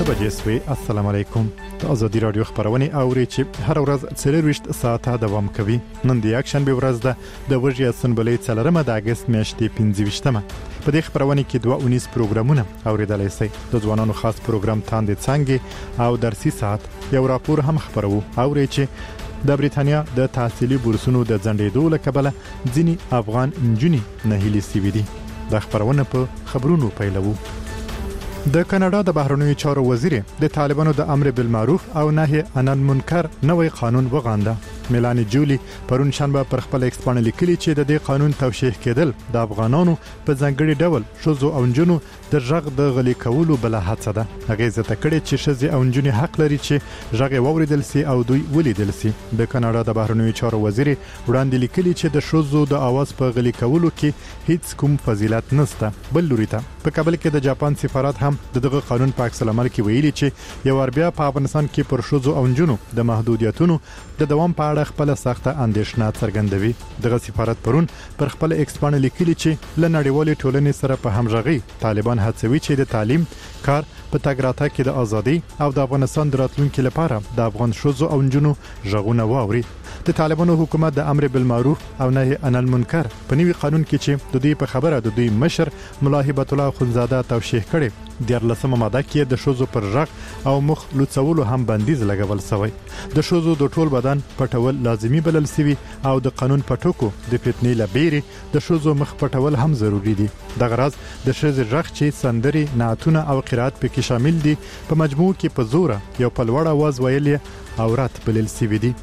بجې سوي. السلام علیکم. آزادي رادیو خبرونه اوري چې هر ورځ 24 ساعته دوام کوي. نن د یک شنبه ورځ ده د وژې اسمبلې څلرمه د اگست میاشتې 25مه. په دې خبرونه کې 219 پروګرامونه اوریدلای شئ. د ځوانانو خاص پروګرام تاندې څنګه او درسي ساعت یو راپور هم خبرو اوري چې د بریتانیا د تحصیلي بورسونو د ځنډېدو له کبله ځینی افغان نجونې نهیلي سوي دي. د خبرونه په خبرونو پیلوو. د کاناډا د بهرنیو چارو وزیر د طالبانو د امر بالمعروف او نهي عن المنکر نوې قانون وغانده. میلانی جولی پرون شنبه پر خپل ایکس باندې لیکلي چې د دې قانون توشیح کېدل د افغانانو په ځانګړي ډول شوزو او نجونو د ژغ د غلي کولو بل هڅه ده. هغه زته کړي چې شزي او نجونې حق لري چې ژغ ووریدل سي او دوی ولیدل سي. د کاناډا د بهرنیو چارو وزیر وړاندې لیکلي چې د شوزو د आवाज په غلي کولو کې هیڅ کوم فضیلت نشته. بل لوري ته په کابل کې د جاپان سفارت هم دغه قانون په عکس العمل کې ویلي چې یو اربیا په افغانستان کې پر شوزو او نجونو د محدودیتونو د دوام په اړه خپل سخته اندېښنه څرګندوي. دغه سفارت پرون پر خپل ایکس باندې لیکلي چې ل نړیوالې ټولنې سره په همغږي طالبان هڅوي چې د تعلیم کار په تګ راتګ کې د ازادي او د افغانستان د راتلونکو لپاره د افغان شوزو او نجونو ژغونه واوري. د طالبانو حکومت د امر بالمعروف او نهي عن المنکر په نوي قانون کې چې د دوی په خبره د دوی مشر ملا هبت الله خنزاده توشیح کړي. د 14مه ماده کې د شوزو پر ژغ او مخ لوڅولو هم بندیز لګول شوی. د شوزو د ټول بدن پټول لازمی بلل شوی او د قانون پټوکو د فتنې لبيري د شوزو مخ پټول هم ضروری دي. د غرض د شوزو ژغ چې سندري نعتونه او قرات پکې شامل دي په مجموع کې په زوره یو په لوړ आवाज ویلي اورات بلل شوی دي.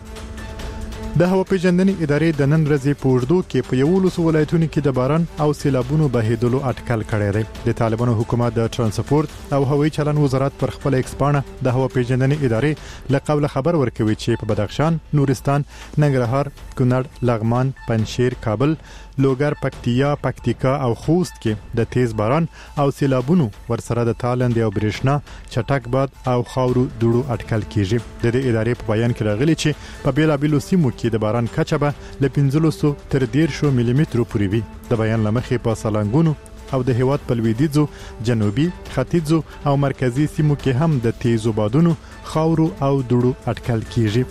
د هوا پیژندنې ادارې د نن ورځې په وړدو کې په 11 ولایتونو کې د باران او سیلابونو بهیدلو اټکل کړی دی. د طالبانو حکومت د ترانسپورت او هوایي چلن وزارت پر خپل ایکسپانه د هوا پیژندنې ادارې له قبل خبر ورکوي چې په بدخشان، نورستان، ننګرهار، کونړ، لغمان، پنجشیر، کابل، لوګر، پکتیکا او خوست کې د تیز باران او سیلابونو ورسره د تالند او برېښنا چټک باد او خاورو دوړو اټکل کیږي. د دې ادارې په بیان کې راغلي چې په بیلابیلو سیمو کې د باران کچه به ل 1500 تر 150 ملي مترو پورې وي. د بیان لمخې په سالنګونو او د هیواد په لویدیځو، جنوبي، ختیځو او مرکزی سیمو کې هم د تیزو بادونو، خاورو او دوړو اټکل کیږي.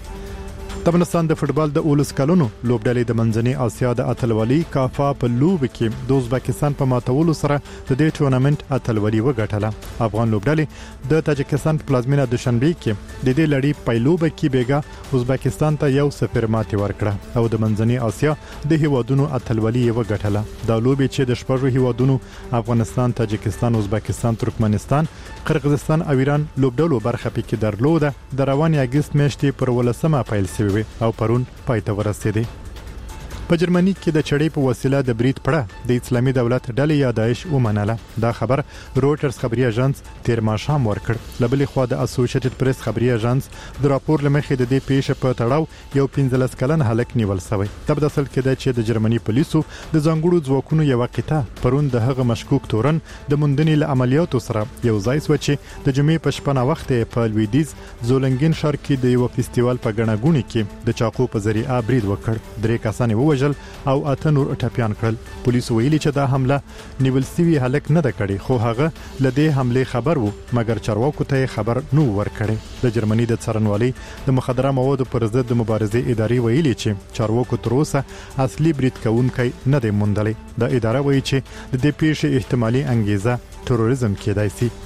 د افغانستان د فوتبال د اولس کلونو لوبډلې د منځنۍ اسیا د اتلولي کافا په لوب کې د ازبکستان په ماتولو سره د دې ټورنمنت اتلولي وګټله. افغان لوبډلې د تاجکستان په پلازمینه دوشنبه کې د دې لړۍ پایلوب کې بیګا ازبکستان ته 1-0 ماتې ورکړه او د منځنۍ اسیا د هیوادونو اتلولي وګټله. د لوب چې د شپږو هیوادونو افغانستان، تاجکستان، ازبکستان، ترکمنستان، قرغیزستان او ایران لوبډلو برخه پکې درلوده. د روان اگست میاشتې پر 18مه پیل شوی او پرون پایته ورسېدی. په جرمني کې د چړې په وسیله د برید پړه د اسلامي دولت ډلې یا داعش ومنله. دا خبر رويټرز خبري اژانس تیر ماښام ورکړ. لبلې خوا د اسوسییټډ پریس خبري اژانس د راپور لمخې د دې پیښه په تړاو یو 15 کلن هلک نیول شوی. تبدل کېده چې د جرمني پولیسو د ځانګړو ځواکونو یو قطعه پرون د هغه مشکوک تورن د موندنې له عملیاتو سره یو ځای سو چې د جمعې په شپه وخت په لویدیز زولنګین ښار کې د یو فستیوال په غنغونی کې د چاقو په ذریعہ برید وکړ. 3 کسان ووژل او اته نور ټپيان کړل. پولیس ویلي چې دا حمله نیول سوي هلک نه د کړي، خو هغه لدې حمله خبر وو مګر چارواکو ته خبر نو ورکړي. د جرمني د څارنوالۍ د مخدره موادو پر ضد د مبارزې ادارې ویلي چې چارواکو تر اوسه اصلي برید کوونکی نه دی موندلی. د اداره وایي چې د دې پیښې احتمالي انګیزه تروریزم کېدای شي.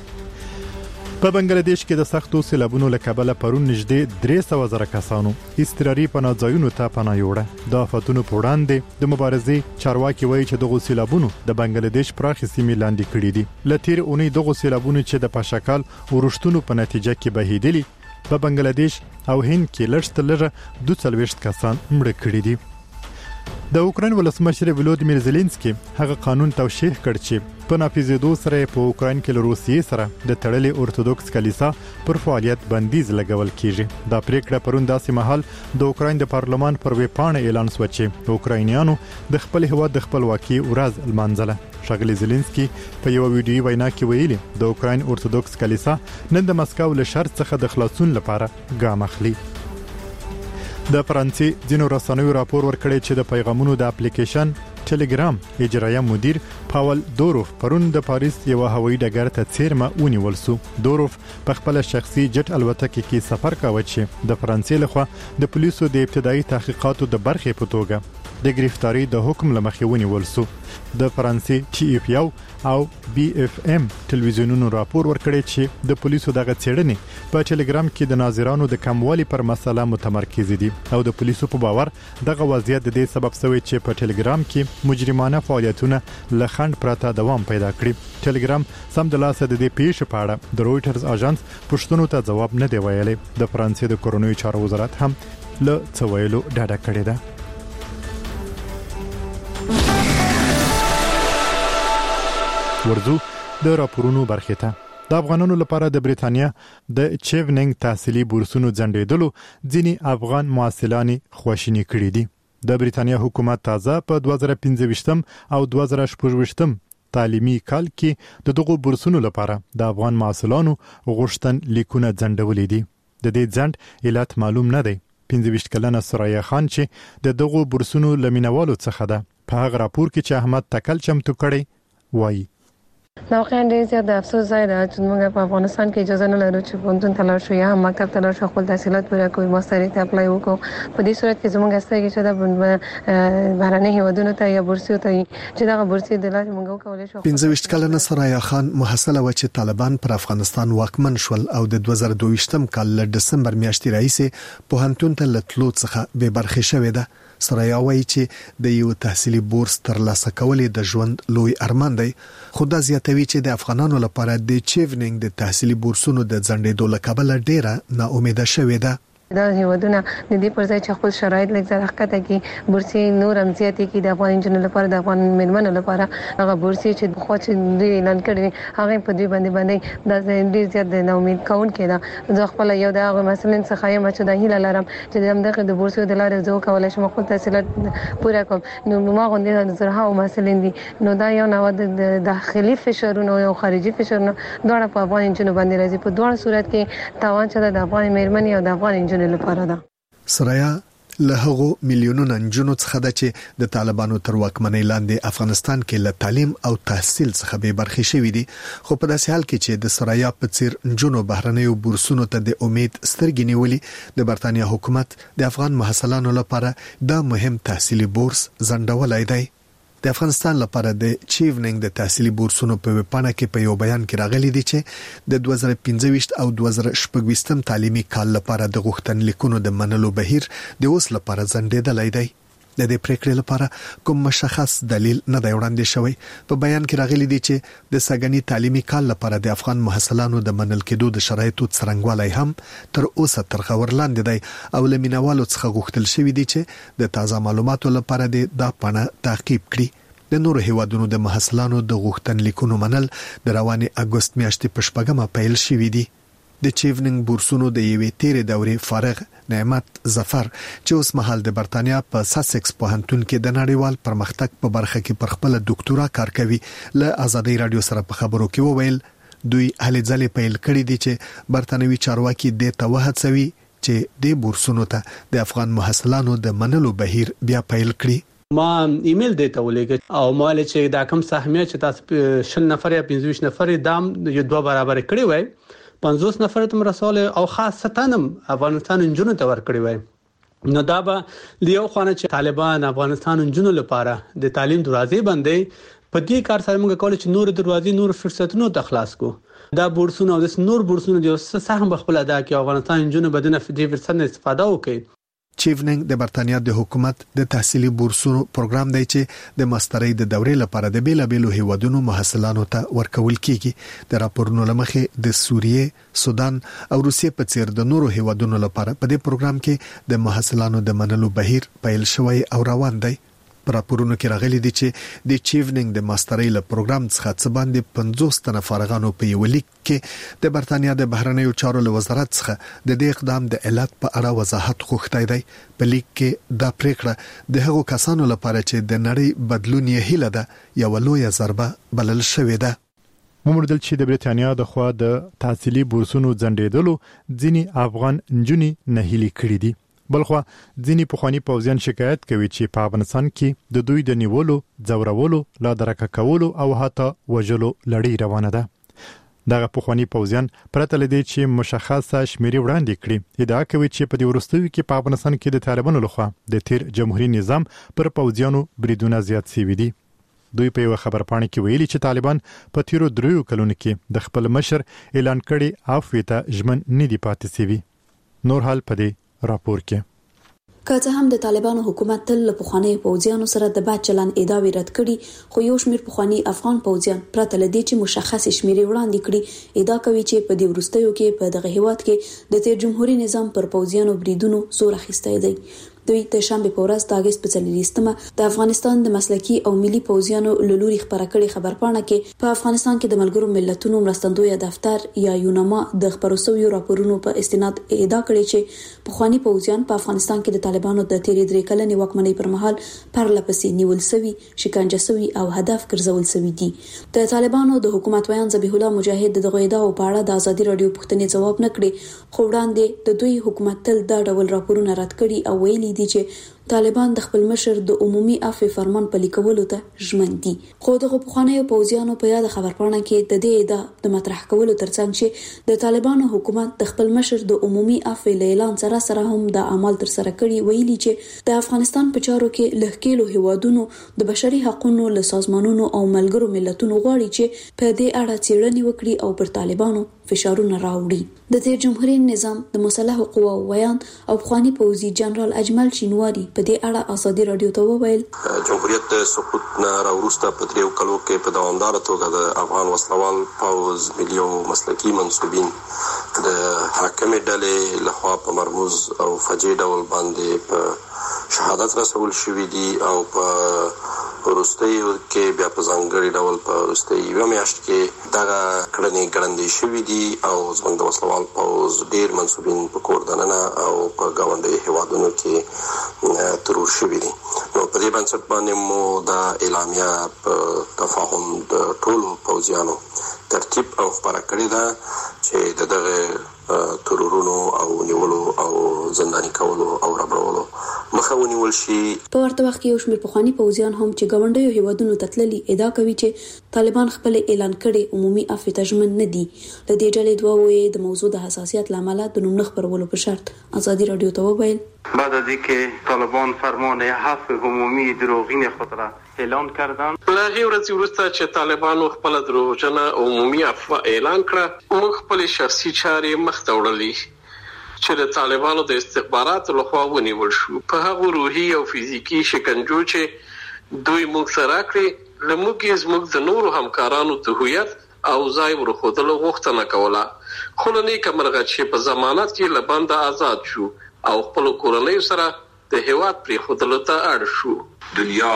په بنگلاديش کې د سختو سیلابونو له کبله پرون نږدې 300,000 کسانو استراري پناهځایونو ته پناه یوړه. د آفتونو په وړاندې د مبارزې چارواکي وایي چې دغه سیلابونو د بنگلاديش پراخې سیمې لاندې کړې دي. لتیر اونۍ دغه سیلابونو چې د پاشکال ورښتونو په نتیجه کې بهیدلي په بنگلاديش او هند کې لږ 42 کسان مړه کړي دي. د اوکراین ولسمشر ولودیمیر زيلنسکي هغه قانون توشیح کړ چې په نافذېدو سره په اوکراین کې له روسیې سره د تړلې اورتودوکس کلیسا پر فعالیت بندیز لګول کیږي. دا پریکړه پرون داسې مهال د اوکراین د پارلمان پر ویب پاڼه اعلان شو چې اوکراینیانو د خپل هیواد د خپلواکۍ ورځ لمانځله. ښاغلی زيلنسکي په یو ویډیو وینا کې ویلي د اوکراین اورتودوکس کلیسا نن د مسکو له شرط څخه د خلاصون لپاره ګام اخلي. د فرانسې ځینو رسنیو راپور ورکړی چې د پیغامونو د اپلیکیشن ټلګرام اجرایه مدیر پاول دوروف پرون د پاریس یو هوایي ډګر ته څیرمه ونیول شو. دوروف په خپل شخصي جټ الوتکه کې سفر کاوه چې د فرانسې لخوا د پولیسو د ابتدایي تحقیقاتو د برخې په توګه د گرفتاری د حکم لمخې ونیول شو. د فرانسې ټي اف یو او بي اف ام ټلویزیونونو راپور ورکړی چې د پولیسو دغه څېړنې په ټلګرام کې د ناظرانو د کموالي پر مسله متمرکز دي او د پولیسو په باور دغه وضعیت د دې سبب شوی چې په ټلګرام کې مجرمانه فعالیتونه لخند پراته دوام پیدا کړي. ټلګرام سم د لاسه د دې پیښې په اړه د رويټرز اژانس پښتنو ته جواب نه دی ویلي. د فرانسې د کورونوي چارو وزارت هم له څویلو ډاډه کړی ده. ورځو د راپورونو برخه ته. د افغانانو لپاره د بریتانیا د چیونینګ تحصیلي بورسونو ځنډېدلو ځینی افغان محصلان خواشینی کړي دي. د بریتانیا حکومت تازه په 2015 او 2016 تعلیمي کال کې د دغو بورسونو لپاره د افغان محصلانو غوښتن لیکونه ځنډولې دي. د دې ځنډ علت معلوم نه دی. 15 کلنه سرایه خان چې د دغو بورسونو لمینوالو څخه ده په هغه راپور کې چې احمد تکل چمتو کړي وایي دا واقعا ډیر زیات افسوس ځای ده چې موږ په افغانستان کې اجازه نه لرو چې پوهنتون ته لاړ شو یا هم مکتب ته لاړ شو خپل تحصیلات پوره کړو ماستري ته اپلای وکړو. په دې صورت کې زموږ استګي چې دا بهرني هیوادونو ته یا بورسي ته چې دا بورسي د لارې موږ کولای شو. 15 کلنه سرایه خان محصله و چې طالبان پر افغانستان واکمن شول او د 2022 کال له دسمبر میاشتې راهیسې پوهنتون ته لټلو څخه به برخه شوې ده. سرایه وایي چې د یو تحصیلي بورس ترلاسه کولې د ژوند لوی ارمان دی. خو دا زیاتوي چې د افغانانو لپاره د چیونینګ د تحصیلي بورسونو د ځنډېدو له کبله ډیره ناامیده شوې ده. دا هیوادونه د دې پر ځای چې خپل شرایط لږ زر حقته کې بورسي نور هم زیاتې کې د افغان انجنونو لپاره د افغان مېرمنو لپاره هغه بورسي چې خو چې دوی اعلان کړی هغه په دې باندې دا ډیر زیات د امید کون کېده. زه خپل یو د هغه مسلمان څخه یم چې د هیله لرم چې دغه د بورسي د لارې زه کولای شم خپل تحصیلات پوره کوم. نو ما غوښتل د زرها او مسلمان دي نو دا یو نوع د داخلي فشارونو او خارجي فشارونو دواړه په افغان انجنونو باندې راځي. په دوه صورت کې تاوان چې د افغان مېرمنې او د افغان سرایا له هغو میلیونونو نجونو څخه ده چې د طالبانو تر واکمنۍ لاندې افغانستان کې له تعلیم او تحصیل څخه به برخې شوې دي. خو په داسې حال کې چې د سرایا په څیر نجونو بهرنیو بورسونو ته د امید سترګې نیولې د برتانیا حکومت د افغان محصلانو لپاره دا مهم تحصیلي بورس ځنډولای دی. د افغانستان لپاره د چیونینګ د تحصیلي بورسونو په وپانه کې په یو بیان کې راغلي دي چې د 2015 او 2016 تعلیمي کال لپاره د غوښتنلیکونو د منلو بهیر د اوس لپاره ځنډېدلی دی. د دې پریکړې لپاره کوم مشخص دلیل نه دی وړاندې شوی. په بیان کې راغلي دي چې د ساګنی تعلیمي کال لپاره د افغان محصلانو د منل کېدو د شرایطو څرنګوالی هم تر اوسه تر خبر لاندې دی او لمینوالو څخه غوښتل شوی دی چې د تازه معلوماتو لپاره د پاڼه تعقیب کړي. د نورو هیوادونو د محصلانو د غوښتنلیکونو منل د روانې اګوست میاشتې په 4 پیل شوی دی. د چیونینګ بورسونو د یوې تیرې دورې فارغ نعمت ظفر چې اوس مهال د برتانیا په ساسکس پوهنتون کې د نړیوال پرمختګ په برخه کې پر خپل ډاکټورا کار کوي له ازادي رادیو سره په خبرو کې وویل دوی هلې ځلې پیل کړې دي چې برتانوي چارواکي د توهڅوي چې د بورسونو ته د افغان محصلانو د منلو بهیر بیا پیل کړي. ما ایمیل دیته ولېږه او مال چې دا کم سهمیه چې تاسو 10 نفر یا 15 نفر دام یو دوه برابر کړی وای 50 نفر ته مرسول او خاصه افغانستان انجونو ته ور کړی وای. نو دا به لیو خوانه چې طالبان افغانستان انجونو لپاره د تعلیم دروازې بندي په دې کار سره موږ کولای چې نور دروازې نور فرصتونو ته خلاص کو. دا بورسونه او د نور بورسونه د سهم بخپل ادا کې افغانستان انجونو بدنه دې فرصت نه استفاده وکړي. چیونینګ د برتانیا د حکومت د تحصیلي بورسونو پروګرام دی چې د ماسترۍ د دورې لپاره د بیلابېلو هیوادونو محصلانو ته ورکول کیږي. د راپورونو لمخې د سوریې، سودان او روسیې په څیر د نورو هیوادونو لپاره په دې پروګرام کې د محصلانو د منلو بهیر پیل شوی او روان دی. په راپورونو کې راغلي دي چې د چیونینګ د ماسترۍ له پروګرام څخه څه باندې 50 تنه فارغانو په یو لیک کې د برتانیا د بهرنیو چارو له وزارت څخه د دې اقدام د علت په اړه وضاحت غوښتای دی. په لیک کې دا پریکړه د هغو کسانو لپاره چې د نړۍ بدلون یې هیله ده یو لوی ضربه بلل شوې ده. مومردل چې د بریتانیا د خوا د تحصیلي بورسونو ځنډېدلو ځینی افغان نجونې نه هلي کړې دي. بلخوا ځینی پخوانی پوځیان شکایت کوي چې په افغانستان کې د دوی د نیولو، ځورولو، لا درکه کولو او حتی وژلو لړۍ روانه ده. دغه پخوانی پوځیان پرته لدی چې مشخصه شمیرې وړاندې کړي ادعا کوي چې په دې وروستیو کې په افغانستان کې د طالبانو لخوا د تیر جمهوریت نظام پر پوځیانو بریدونه زیات شوي دي. دوی په یو خبرپاڼه کې ویلي چې طالبان په تیرو 3 کلونو کې د خپل مشر اعلان کړي عفو ته ژمن نه دي پاتې شوي. نور حال په دې راپور کې که څه هم د طالبانو حکومت تل له پخوانی پوځیانو سره د بد چلند ادعاوې رد کړي، خو یو شمېر پخوانی افغان پوځیان پرته له دې چې مشخص شمیرې وړاندې کړي ادعا کوي چې په دې وروستیو کې په دغه هیواد کې د تیر جمهوریت نظام پر پوځیانو بریدونو زور اخیستی دی. دوی د شنبه په ورځ د اگست په 4 د افغانستان د مسلکي او ملي پوځیانو لوري خبره کړې خبرپاڼه کې په افغانستان کې د ملګرو ملتونو مرستندوی دفتر یا یوناما د خبرسوي راپورونو په استناد ادعا کړې چې پخوانی پوځیان په افغانستان کې د طالبانو د تیرې 3 کلنې واکمنۍ پر مهال پرلپسې نیول شوي، شکنجه شوي او هدف ګرځول شوي دي. د طالبانو د حکومت ویان ذبیح الله مجاهد دغه ادعاو په اړه د ازادي رادیو پوښتنې جواب نه کړي، خو وړاندې د دوی حکومت تل دا ډول راپورونه رد کړي او ویلي دي چې طالبان د خپل مشر د عمومي عفو فرمان پلي کولو ته ژمن دي. خو دغه پخوانی پوځیانو په یاد خبرپاڼه کې د دې ادعا د مطرح کولو ترڅنګ چې د طالبانو حکومت د خپل مشر د عمومي عفو اعلان سره هم د عمل تر سره کړي، ویلي چې د افغانستان په چارو کې لهکېلو هیوادونو د بشري حقوقو له سازمانونو او ملګرو ملتونو غواړي چې په دې اړه څېړنې وکړي او پر طالبانو فشارونه راوړي. د تیر جمهوریت نظام د مسلح قواو ویان او پخوانی پوځي جنرال اجمل شینواری په دې اړه ازادي رادیو ته وویل جمهوریت د سقوط نه راوروسته په 3 کلو کې په دوامدار توګه د افغان وسلوال پوځ ملي او مسلکي منسوبین د حاکمې ډلې لخوا په مرموز او فجیع ډول باندې په شهادت رسول شوي دي او په وروستیو کې بیا په ځانګړي ډول په وروستۍ یوه میاشت کې دغه کړنې ګړندې شوي دي او زموږ د وسلوال پوځ ډېر منسوبین په کور دننه او په ګاونډیو هیوادونو کې ترور شوي دي. نو په دې بنسټ باندې مو د اعلامیه په تفاهم د ټولو پوځیانو ترتیب او خبره کړې ده چې دغه ترورونو او نیولو او زنداني کولو او ربړولو مخه ونیول شي. په ورته وخت کې یو شمېر پخوانی پوځیان هم چې ګاونډیو هیوادونو ته تللي ادعا کوي چې طالبان خپل اعلان کړي عمومي عفو ته ژمن نه دي. د دې ډلې دوه وې د موضوع د حساسیت لامل د نوم نه خبرولو په شرط ازادي رادیو ته وویل بعد از اینکه طالبان فرمان عفو عمومی دروغین خود را اعلان کردند لاغي ورځ وروسته چې طالبانو خپل دروغجنه عمومي عفو اعلان کړه موږ خپل شخصي چارې مخته وړلې چې د طالبانو د استخباراتو لخوا ونیول شو. په هغه روحي او فزیکی شکنجو چې دوی موږ سره کړې لموږ زموږ د نورو همکارانو د هویت او ځای ورخودلو غوښتنه کوله، خو نه کمرغه چې په ضمانت کې له بنده آزاد شو او خپل کورنۍ سره د هیواد پرې خودلو ته اړ شو. دنیا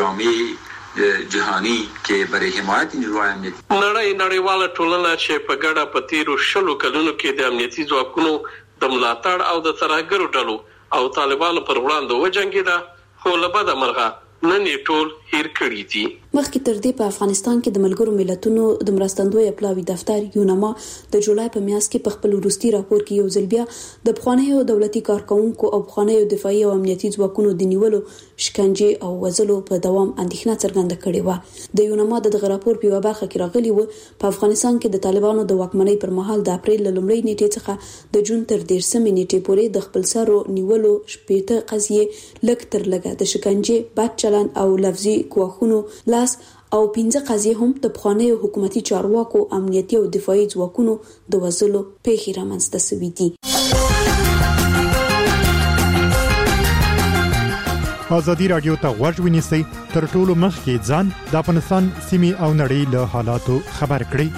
جامع جهانی کې برای حمایت نیروی امنیتي نړیواله ټولنه چې په ګډه په تیرو 20 کلونو کې د امنیتي ځواکونو د ملاتړ او د ترهګرو ډلو او طالبانو پر وړاندې وجنګیده، خو له بده مرغه نن ټول هیر کړی دي. مخکې تر دې په افغانستان کې د ملګرو ملتونو د مرستندوی پلاوی دفتر یوناما د جولای په میاشت کې په خپل وروستي راپور کې یو ځل بیا د پخوانیو دولتي کارکونکو او پخوانیو دفاعي او امنیتي ځواکونو د نیولو، شکنجې او وژلو په دوام اندېښنه څرګنده کړې و. د یوناما دغه راپور په یوه برخه کې راغلی و په افغانستان کې د طالبانو د واکمنۍ پر مهال د اپریل له لومړۍ نیټې څخه د جون تر 13 نیټې پورې د خپل سرو نیولو 18 قضیې لږ تر لږه د شکنجې، بد چلند او لفظي ګواښونو لاس او 15 قضیې هم د پخوانیو حکومتي چارواکو، امنیتي او دفاعي ځواکونو د وژلو پیښې رامنځته شوې دي. ازادي رادیو ته غوږ ونیسئ، تر ټولو مخکې ځان د افغانستان سیمې او نړۍ له حالاتو خبر کړئ.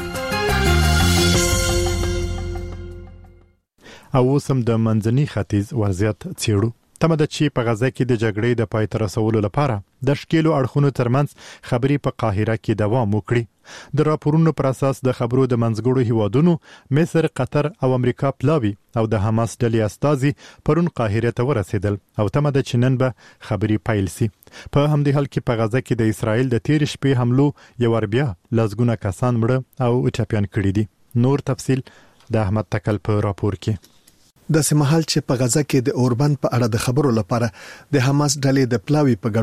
او اوس هم د منځني ختیځ وضعیت څېړو. تمه ده چې په غزه کې د جګړې د پای ته رسولو لپاره د ښکېلو اړخونو ترمنځ خبرې په قاهره کې دوام وکړي. د راپورونو پر اساس د خبرو د منځګړو هیوادونو مصر، قطر او امریکا پلاوي او د حماس ډلې استازي پرون قاهره ته ورسېدل او تمه ده چې نن به خبرې پیل شي. په همدې حال کې په غزه کې د اسرائیل د تیر شپې حملو یو ور بیا لسګونه کسان مړه او ټپيان کړي دي. نور تفصيل د احمد تکل په راپور کې. د سمحال چې په غزا کې د اوربند په اړه د خبرو لپاره د حماس ډلې د پلاوی په